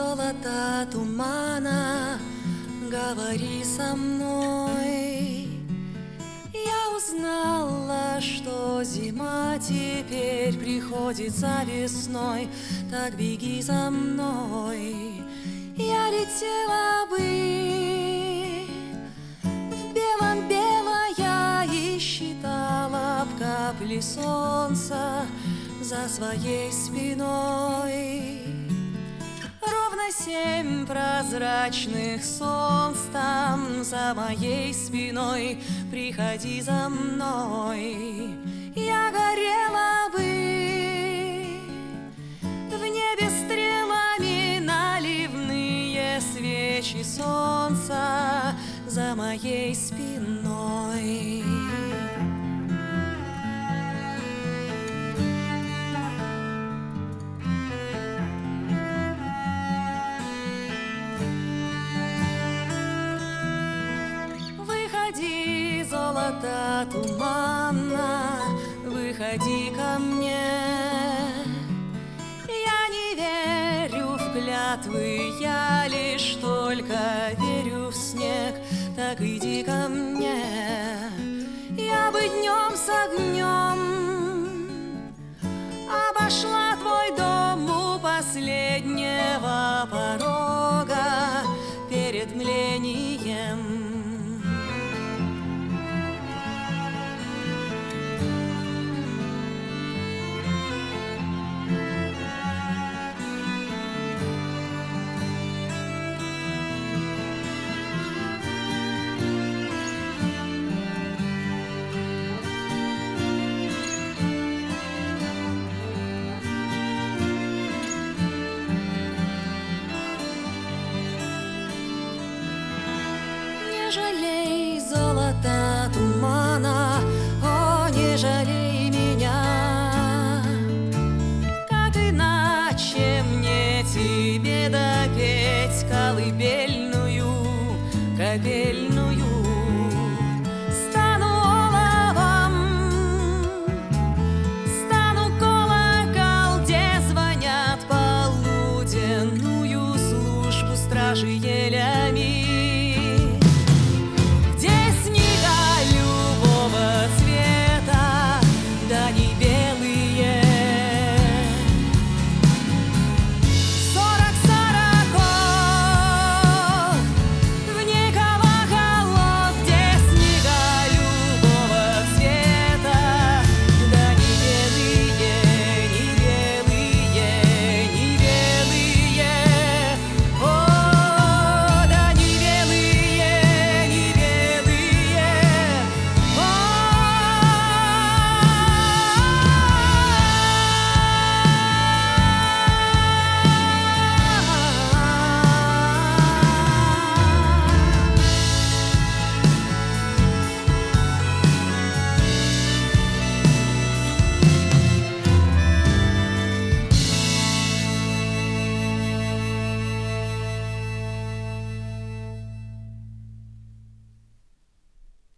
золото тумана, говори со мной. Я узнала, что зима теперь приходит за весной, так беги за мной. Я летела бы в белом белая и считала б капли солнца за своей спиной. Ровно 7 прозрачных солнц там за моей спиной. Приходи за мной. Я горела бы в небе стрелами, наливные свечи солнца за моей спиной. Выходи, золото тумана, выходи ко мне. Я не верю в клятвы, я лишь только верю в снег. Так иди ко мне. Я бы днем с огнем обошла твой дом у последнего порога перед млением. Не жалей золота тумана, о, не жалей меня. Как иначе